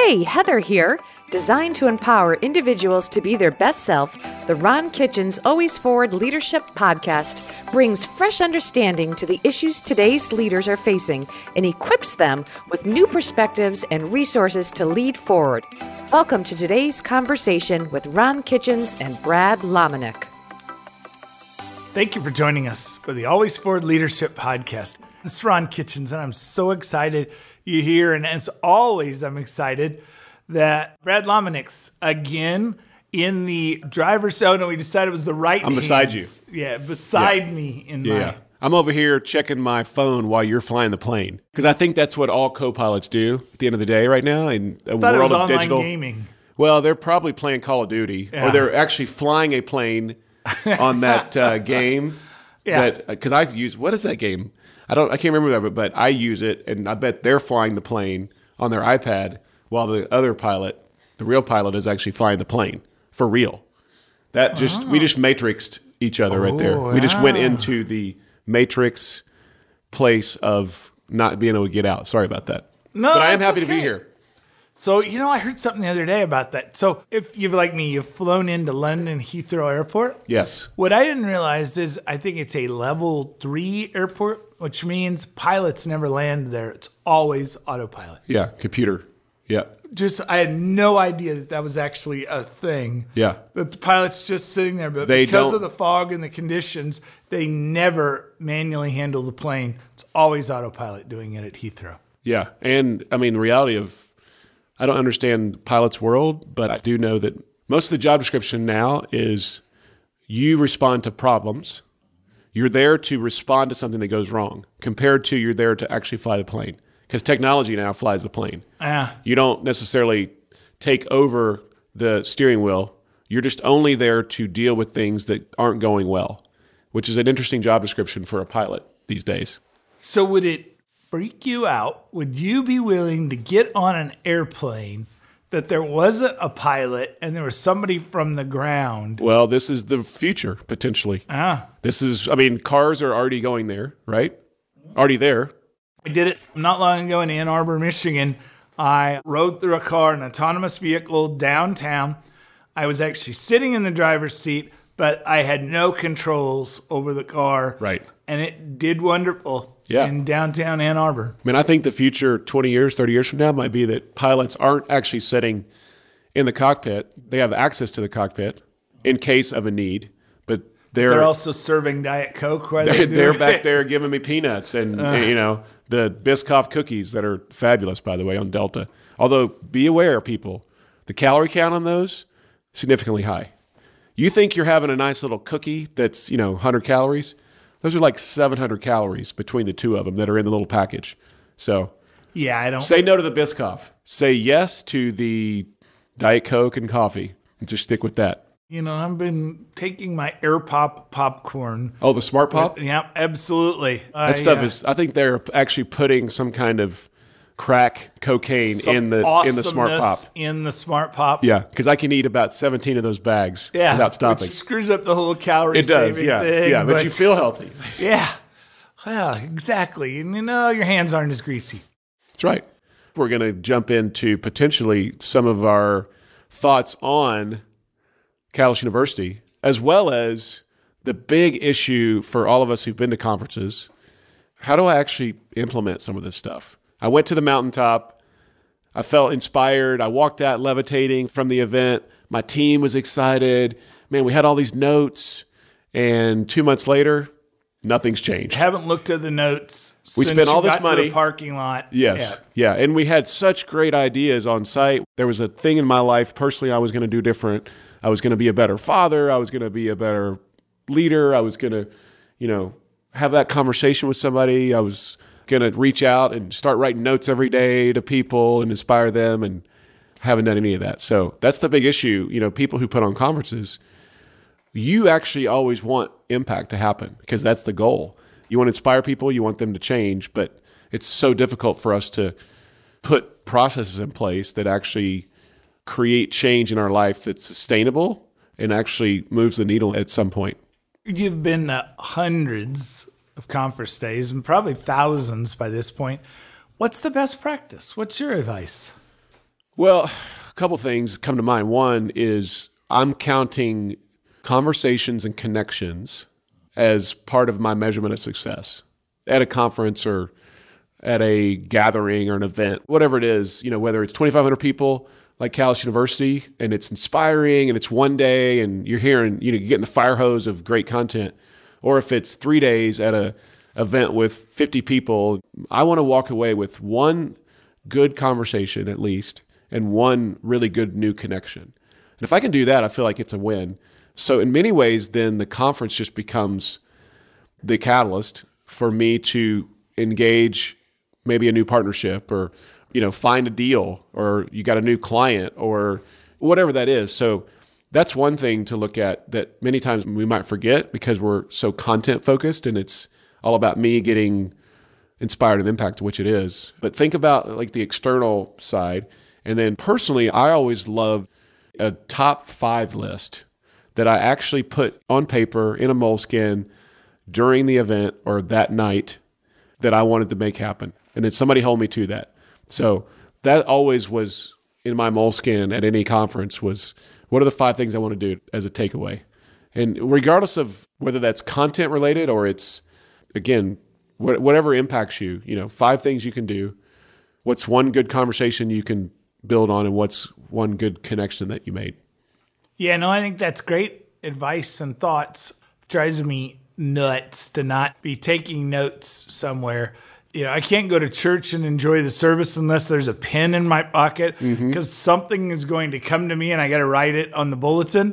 Hey, Heather here. Designed to empower individuals to be their best self, the Ron Kitchens Always Forward Leadership Podcast brings fresh understanding to the issues today's leaders are facing and equips them with new perspectives and resources to lead forward. Welcome to today's conversation with Ron Kitchens and Brad Lomenick. Thank you for joining us for the Always Forward Leadership Podcast. It's Ron Kitchens, and I'm so excited you're here. And as always, I'm excited that Brad Lomenick's again in the driver's seat. We decided it was the right I'm beside hands. Yeah, beside me in my... I'm over here checking my phone while you're flying the plane. Because I think that's what all co-pilots do at the end of the day right now in a thought world it was of online digital gaming. Well, they're probably playing Call of Duty, or they're actually flying a plane on that game. Yeah. Because I use, what is that game? I can't remember that, but I use it, and I bet they're flying the plane on their iPad while the other pilot, the real pilot, is actually flying the plane for real. We just matrixed each other right there. We just went into the matrix place of not being able to get out. Sorry about that. No, but I am that's happy to okay. be here. So, I heard something the other day about that. So, if you've like me, you've flown into London Heathrow Airport. Yes. What I didn't realize is I think it's a level 3 airport, which means pilots never land there. It's always autopilot. Yeah, computer. Yeah. I had no idea that was actually a thing. Yeah. That the pilot's just sitting there, but because of the fog and the conditions, they never manually handle the plane. It's always autopilot doing it at Heathrow. Yeah. And, I mean, the reality of, I don't understand pilot's world, but I do know that most of the job description now is you respond to problems. You're there to respond to something that goes wrong, compared to you're there to actually fly the plane. Because technology now flies the plane. You don't necessarily take over the steering wheel. You're just only there to deal with things that aren't going well, which is an interesting job description for a pilot these days. So would it freak you out? Would you be willing to get on an airplane that there wasn't a pilot and there was somebody from the ground? Well, this is the future, potentially. Cars are already going there, right? Already there. I did it not long ago in Ann Arbor, Michigan. I rode through a car, an autonomous vehicle downtown. I was actually sitting in the driver's seat, but I had no controls over the car. Right. And it did wonderful in downtown Ann Arbor. I mean, I think the future 20 years, 30 years from now might be that pilots aren't actually sitting in the cockpit. They have access to the cockpit in case of a need, but they're also serving Diet Coke while they're back there giving me peanuts and the Biscoff cookies that are fabulous, by the way, on Delta. Although, be aware, people, the calorie count on those, significantly high. You think you're having a nice little cookie that's, 100 calories? Those are like 700 calories between the two of them that are in the little package. So, I don't say no to the Biscoff. Say yes to the Diet Coke and coffee, and just stick with that. I've been taking my Air Pop popcorn. Oh, the Smart Pop? Yeah, absolutely. That stuff is, I think they're actually putting some kind of crack cocaine in the Smart Pop. In the Smart Pop. Yeah, because I can eat about 17 of those bags without stopping. Which screws up the whole calorie saving thing. Yeah, but you feel healthy. Yeah. Well, exactly. And your hands aren't as greasy. That's right. We're going to jump into potentially some of our thoughts on Catalyst University, as well as the big issue for all of us who've been to conferences. How do I actually implement some of this stuff? I went to the mountaintop. I felt inspired. I walked out levitating from the event. My team was excited. Man, we had all these notes. And 2 months later, nothing's changed. Haven't looked at the notes we since spent all you this got money to the parking lot. Yes. Yeah. And we had such great ideas on site. There was a thing in my life personally I was going to do different. I was going to be a better father. I was going to be a better leader. I was going to, have that conversation with somebody. I was going to reach out and start writing notes every day to people and inspire them, and haven't done any of that. So that's the big issue. People who put on conferences, you actually always want impact to happen because that's the goal. You want to inspire people. You want them to change, but it's so difficult for us to put processes in place that actually create change in our life that's sustainable and actually moves the needle at some point. You've been to hundreds of conference days and probably thousands by this point. What's the best practice? What's your advice? Well, a couple things come to mind. One is I'm counting conversations and connections as part of my measurement of success at a conference or at a gathering or an event, whatever it is, whether it's 2,500 people like Calais University and it's inspiring and it's one day and you're hearing, you're getting the fire hose of great content, or if it's 3 days at a event with 50 people, I want to walk away with one good conversation at least and one really good new connection. And if I can do that, I feel like it's a win. So in many ways, then the conference just becomes the catalyst for me to engage maybe a new partnership or, find a deal, or you got a new client or whatever that is. So that's one thing to look at that many times we might forget because we're so content focused and it's all about me getting inspired and impacted, which it is. But think about like the external side. And then personally, I always love a top 5 list that I actually put on paper in a moleskin during the event or that night that I wanted to make happen. And then somebody hold me to that. So that always was in my moleskin at any conference was, what are the 5 things I want to do as a takeaway? And regardless of whether that's content related or it's, again, whatever impacts you, 5 things you can do. What's one good conversation you can build on and what's one good connection that you made? Yeah, no, I think that's great advice and thoughts. It drives me nuts to not be taking notes somewhere. I can't go to church and enjoy the service unless there's a pen in my pocket because something is going to come to me and I got to write it on the bulletin.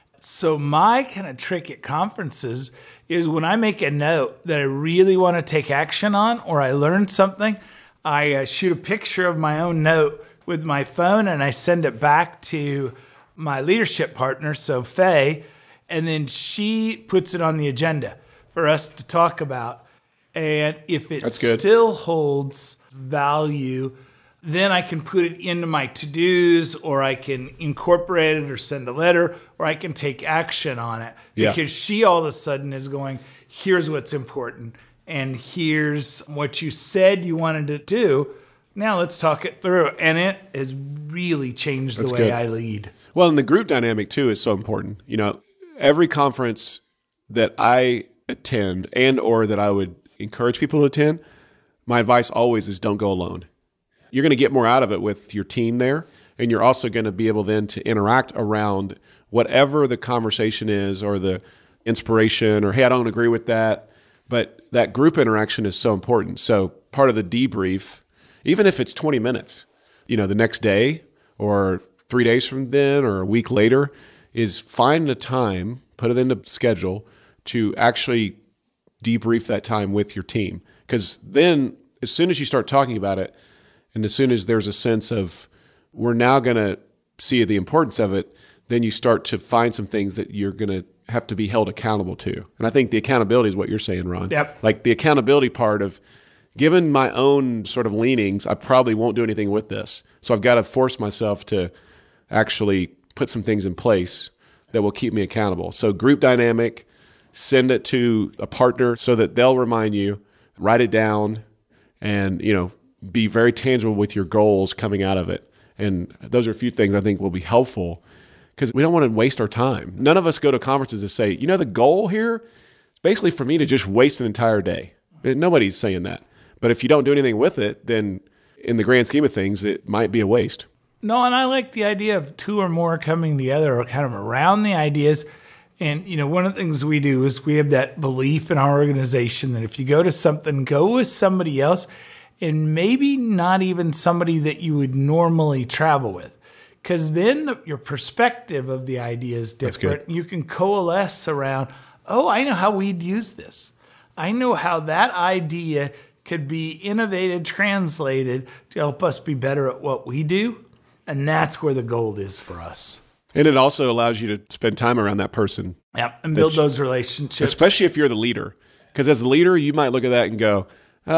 So my kind of trick at conferences is when I make a note that I really want to take action on or I learned something, I shoot a picture of my own note with my phone and I send it back to my leadership partner, so Faye, and then she puts it on the agenda for us to talk about. And if it still holds value, then I can put it into my to-dos or I can incorporate it or send a letter or I can take action on it. Because she all of a sudden is going, here's what's important and here's what you said you wanted to do. Now let's talk it through. And it has really changed the way I lead. Well, and the group dynamic too is so important. Every conference that I attend and or that I would encourage people to attend, my advice always is don't go alone. You're going to get more out of it with your team there, and you're also going to be able then to interact around whatever the conversation is or the inspiration or, hey, I don't agree with that. But that group interaction is so important. So part of the debrief, even if it's 20 minutes, the next day or 3 days from then or a week later, is find a time, put it in the schedule to actually debrief that time with your team. Because then as soon as you start talking about it, and as soon as there's a sense of we're now going to see the importance of it, then you start to find some things that you're going to have to be held accountable to. And I think the accountability is what you're saying, Ron. Yep. Like the accountability part of, given my own sort of leanings, I probably won't do anything with this. So I've got to force myself to actually put some things in place that will keep me accountable. So group dynamic, send it to a partner so that they'll remind you, write it down, and, be very tangible with your goals coming out of it. And those are a few things I think will be helpful because we don't want to waste our time. None of us go to conferences to say, the goal here is basically for me to just waste an entire day. Nobody's saying that. But if you don't do anything with it, then in the grand scheme of things, it might be a waste. No, and I like the idea of 2 or more coming together or kind of around the ideas. And, one of the things we do is we have that belief in our organization that if you go to something, go with somebody else and maybe not even somebody that you would normally travel with. Because then your perspective of the idea is different. You can coalesce around, I know how we'd use this. I know how that idea could be innovated, translated to help us be better at what we do. And that's where the gold is for us. And it also allows you to spend time around that person. Yeah, and build those relationships. Especially if you're the leader. Because as the leader, you might look at that and go,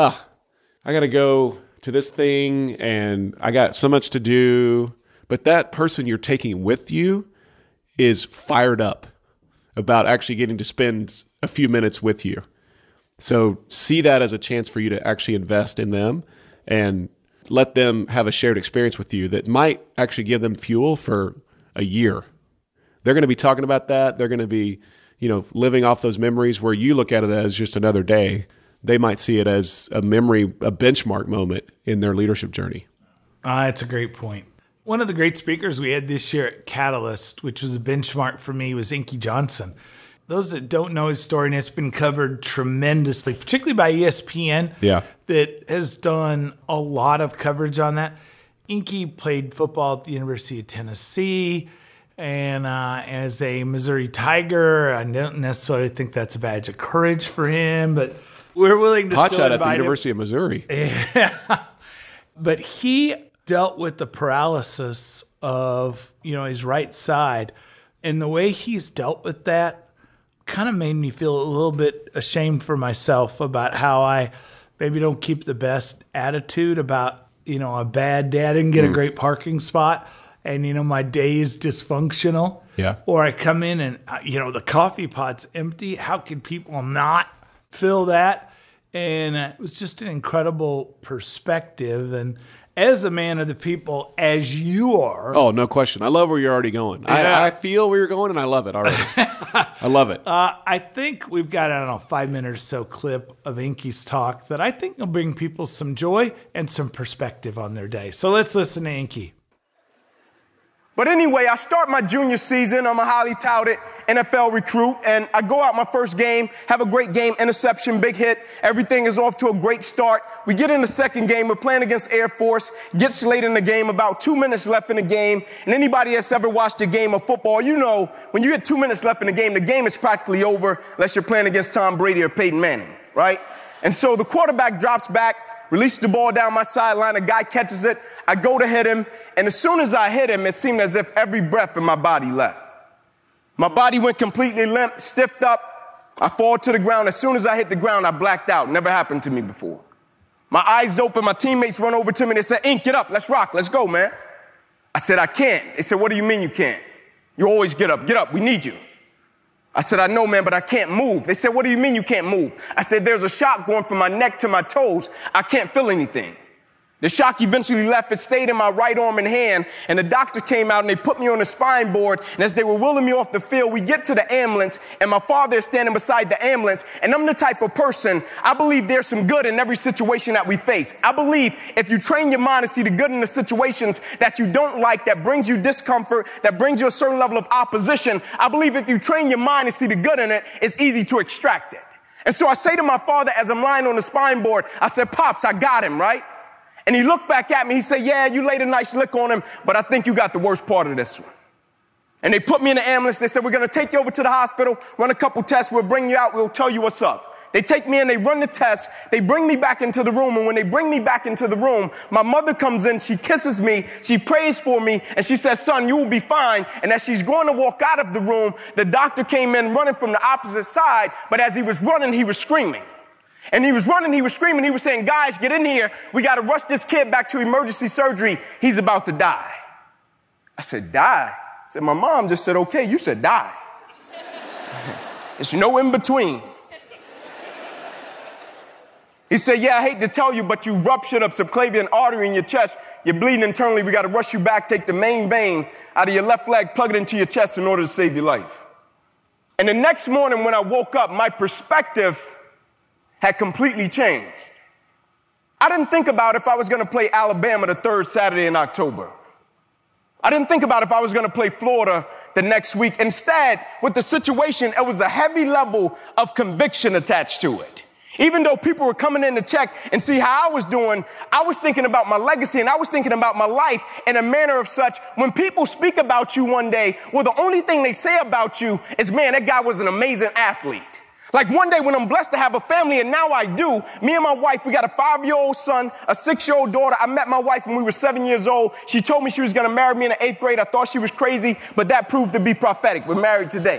I got to go to this thing and I got so much to do. But that person you're taking with you is fired up about actually getting to spend a few minutes with you. So see that as a chance for you to actually invest in them and let them have a shared experience with you that might actually give them fuel for a year. They're going to be talking about that. They're going to be, living off those memories where you look at it as just another day. They might see it as a memory, a benchmark moment in their leadership journey. That's a great point. One of the great speakers we had this year at Catalyst, which was a benchmark for me, was Inky Johnson. Those that don't know his story, and it's been covered tremendously, particularly by ESPN, that has done a lot of coverage on that. Inky played football at the University of Tennessee, and as a Missouri Tiger, I don't necessarily think that's a badge of courage for him, but we're willing to still invite at the him. University of Missouri. Yeah. But he dealt with the paralysis of, his right side, and the way he's dealt with that kind of made me feel a little bit ashamed for myself about how I maybe don't keep the best attitude about, a bad day. I didn't get a great parking spot and, my day is dysfunctional. Yeah. Or I come in and, the coffee pot's empty. How can people not fill that? And it was just an incredible perspective. And as a man of the people, as you are. Oh, no question. I love where you're already going. Yeah. I feel where you're going, and I love it already. I love it. I think we've got, 5-minute or so clip of Inky's talk that I think will bring people some joy and some perspective on their day. So let's listen to Inky. But anyway, I start my junior season. I'm a highly touted NFL recruit, and I go out my first game, have a great game, interception, big hit. Everything is off to a great start. We get in the second game. We're playing against Air Force. Gets late in the game, about 2 minutes left in the game. And anybody that's ever watched a game of football, when you get 2 minutes left in the game is practically over unless you're playing against Tom Brady or Peyton Manning, right? And so the quarterback drops back, releases the ball down my sideline. A guy catches it. I go to hit him. And as soon as I hit him, it seemed as if every breath in my body left. My body went completely limp, stiffed up. I fall to the ground. As soon as I hit the ground, I blacked out. Never happened to me before. My eyes open. My teammates run over to me. They said, "Ink, get up. Let's rock. Let's go, man." I said, "I can't." They said, "What do you mean you can't? You always get up. Get up. We need you." I said, "I know, man, but I can't move." They said, "What do you mean you can't move?" I said, "There's a shock going from my neck to my toes. I can't feel anything." The shock eventually left. It stayed in my right arm and hand, and the doctor came out and they put me on the spine board, and as they were wheeling me off the field, we get to the ambulance, and my father is standing beside the ambulance, and I'm the type of person, I believe there's some good in every situation that we face. I believe if you train your mind to see the good in the situations that you don't like, that brings you discomfort, that brings you a certain level of opposition, I believe if you train your mind to see the good in it, it's easy to extract it. And so I say to my father as I'm lying on the spine board, I said, "Pops, I got him, right?" And he looked back at me. He said, "Yeah, you laid a nice lick on him, but I think you got the worst part of this one." And they put me in the ambulance. They said, "We're going to take you over to the hospital, run a couple tests. We'll bring you out. We'll tell you what's up." They take me in. They run the test. They bring me back into the room. And when they bring me back into the room, my mother comes in. She kisses me. She prays for me. And she says, "Son, you will be fine." And as she's going to walk out of the room, the doctor came in running from the opposite side. But as he was running, he was screaming. And he was running, he was screaming, he was saying, "Guys, get in here. We got to rush this kid back to emergency surgery. He's about to die." I said, "Die?" I said, "My mom just said, okay, you said die." There's no in between. He said, "Yeah, I hate to tell you, but you ruptured a subclavian artery in your chest. You're bleeding internally. We got to rush you back, take the main vein out of your left leg, plug it into your chest in order to save your life." And the next morning when I woke up, my perspective had completely changed. I didn't think about if I was going to play Alabama the third Saturday in October. I didn't think about if I was going to play Florida the next week. Instead, with the situation, it was a heavy level of conviction attached to it. Even though people were coming in to check and see how I was doing, I was thinking about my legacy and I was thinking about my life in a manner of such, when people speak about you one day, well, the only thing they say about you is, "Man, that guy was an amazing athlete." Like one day when I'm blessed to have a family, and now I do, me and my wife, we got a 5-year-old son, a 6-year-old daughter. I met my wife when we were 7 years old. She told me she was going to marry me in the 8th grade. I thought she was crazy, but that proved to be prophetic. We're married today.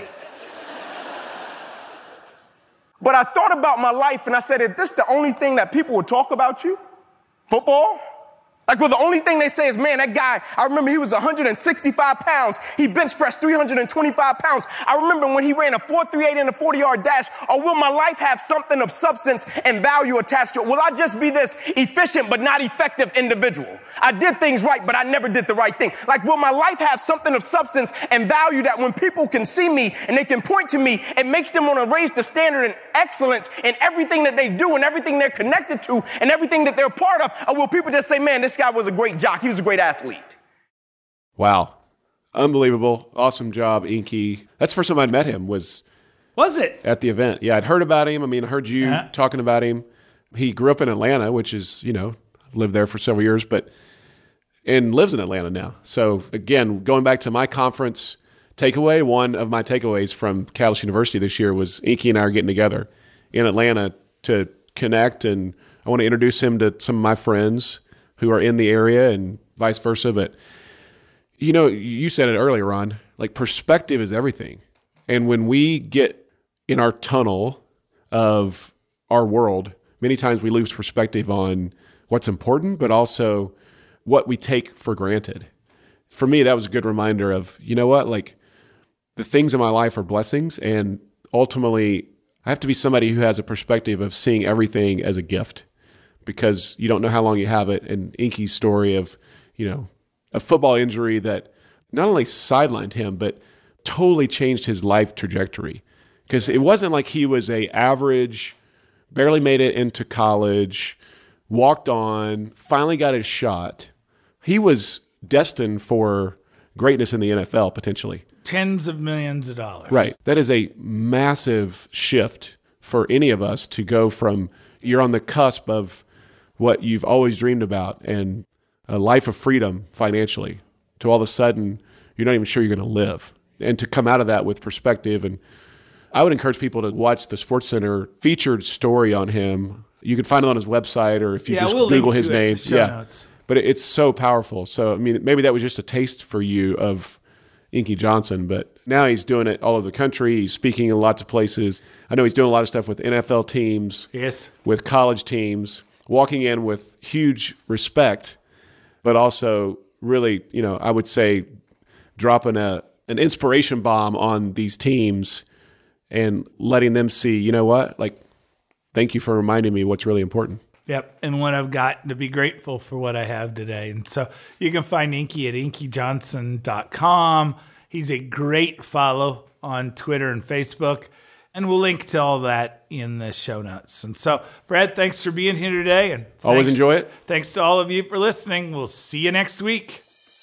But I thought about my life and I said, if this is the only thing that people would talk about you, football, Like, well, the only thing they say is, man, that guy, I remember he was 165 pounds. He bench pressed 325 pounds. I remember when he ran a 4.38 in a 40-yard dash. Or will my life have something of substance and value attached to it? Will I just be this efficient but not effective individual? I did things right, but I never did the right thing. Like, will my life have something of substance and value that when people can see me and they can point to me, it makes them want to raise the standard and excellence in everything that they do and everything they're connected to and everything that they're part of? Or will people just say, man, this guy was a great jock. He was a great athlete. Wow. Unbelievable. Awesome job, Inky. That's the first time I'd met him was it? At the event. Yeah, I'd heard about him. I mean, I heard you talking about him. He grew up in Atlanta, which is, lived there for several years, and lives in Atlanta now. So again, going back to my conference takeaway, one of my takeaways from Catalyst University this year was Inky and I are getting together in Atlanta to connect, and I want to introduce him to some of my friends who are in the area and vice versa. But, you said it earlier, Ron, like perspective is everything. And when we get in our tunnel of our world, many times we lose perspective on what's important, but also what we take for granted. For me, that was a good reminder of, like the things in my life are blessings. And ultimately, I have to be somebody who has a perspective of seeing everything as a gift, because you don't know how long you have it. And Inky's story of, a football injury that not only sidelined him, but totally changed his life trajectory. Because it wasn't like he was a average, barely made it into college, walked on, finally got his shot. He was destined for greatness in the NFL, potentially. Tens of millions of dollars. Right. That is a massive shift for any of us to go from you're on the cusp of what you've always dreamed about and a life of freedom financially to all of a sudden you're not even sure you're going to live. And to come out of that with perspective. And I would encourage people to watch the SportsCenter featured story on him. You can find it on his website, or if you just Google his name. Notes. But it's so powerful. So, I mean, maybe that was just a taste for you of Inky Johnson, but now he's doing it all over the country. He's speaking in lots of places. I know he's doing a lot of stuff with NFL teams, yes, with college teams, walking in with huge respect, but also really, I would say dropping an inspiration bomb on these teams and letting them see, you know what, like, thank you for reminding me what's really important. Yep, and what I've got to be grateful for what I have today. And so you can find Inky at inkyjohnson.com. He's a great follow on Twitter and Facebook, and we'll link to all that in the show notes. And so, Brad, thanks for being here today. And always enjoy it. Thanks to all of you for listening. We'll see you next week.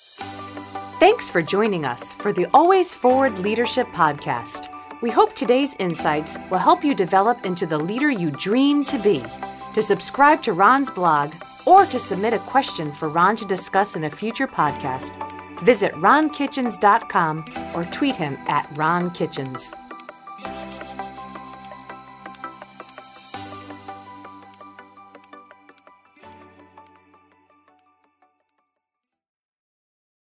Thanks for joining us for the Always Forward Leadership Podcast. We hope today's insights will help you develop into the leader you dream to be. To subscribe to Ron's blog or to submit a question for Ron to discuss in a future podcast, visit ronkitchens.com or tweet him at Ron Kitchens.